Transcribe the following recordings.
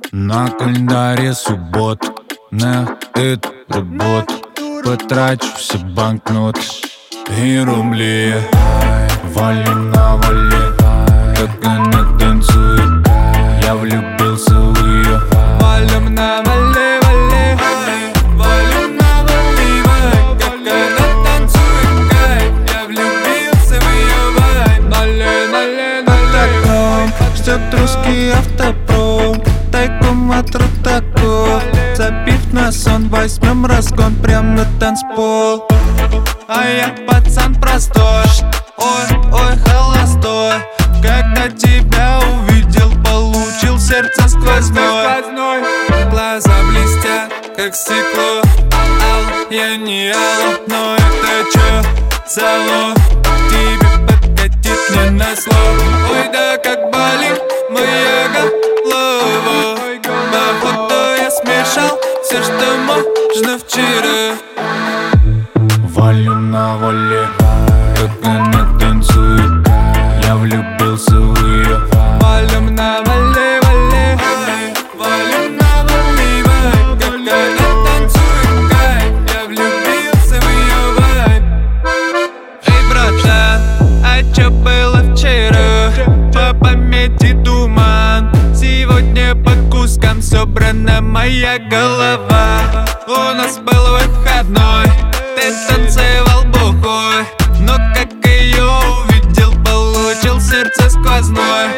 На календаре суббота, на эту работу потрачу все банкноты и рубли. Валим на воле, как она танцует. Я влюбился в ее. Валим на воле, воле, валим на воле, как она танцует, кайф. Я влюбился в ее вайб. Нале, нале, нале. Ждет русский автопром, тайком от ротаков. Забив на сон, возьмем разгон прям на танцпол. А я пацан простой, ой, ой, холостой. Когда тебя увидел, получил сердце сквозное. Глаза блестят, как стекло. Ал, я не алла, но это чё? Зало, тебе подкатить не на слово. Ой, да как болит моя голова. Походу я смешал все, что можно вчера. Валим на воле, как она танцует. Я влюбился в ее. Валим на воле, воле, валим на воле, как она танцует, кайф. Я влюбился в ее вайб. Эй, братан, а чё было вчера? По памяти туман. Сегодня по кускам собрана моя голова. У нас был выходной, ты танцевал бухой, но как ее увидел, получил сердце сквозное.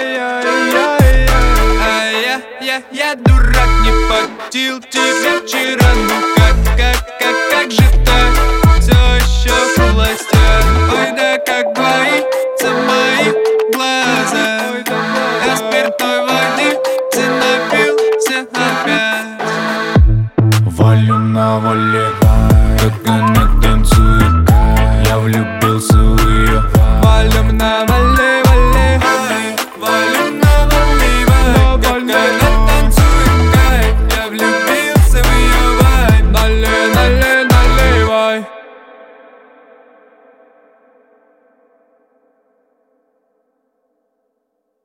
А я дурак, не подтил тебя вчера. Ну как же так?